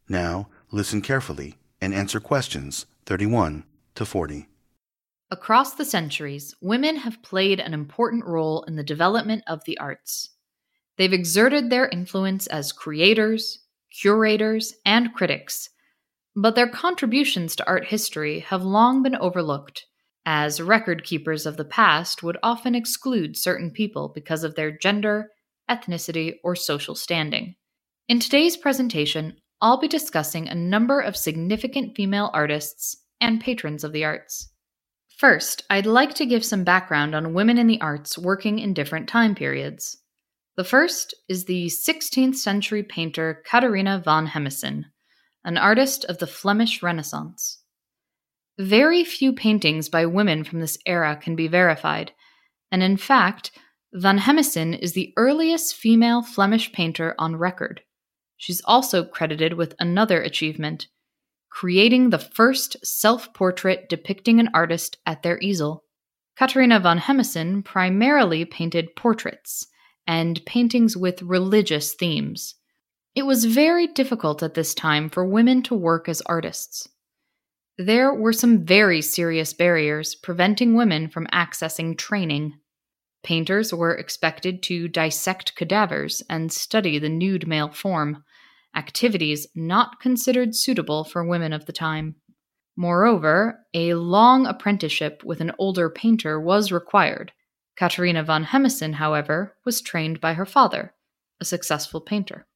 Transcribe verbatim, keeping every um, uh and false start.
Now, listen carefully and answer questions thirty-one to forty. Across the centuries, women have played an important role in the development of the arts. They've exerted their influence as creators, curators, and critics, but their contributions to art history have long been overlooked, as record keepers of the past would often exclude certain people because of their gender, ethnicity, or social standing. In today's presentation, I'll be discussing a number of significant female artists and patrons of the arts. First, I'd like to give some background on women in the arts working in different time periods. The first is the sixteenth century painter Catharina van Hemissen, an artist of the Flemish Renaissance. Very few paintings by women from this era can be verified, and in fact, van Hemissen is the earliest female Flemish painter on record. She's also credited with another achievement, creating the first self-portrait depicting an artist at their easel. Catharina van Hemissen primarily painted portraits and paintings with religious themes. It was very difficult at this time for women to work as artists. There were some very serious barriers preventing women from accessing training. Painters were expected to dissect cadavers and study the nude male form, activities not considered suitable for women of the time. Moreover, a long apprenticeship with an older painter was required. Catharina van Hemissen, however, was trained by her father, a successful painter.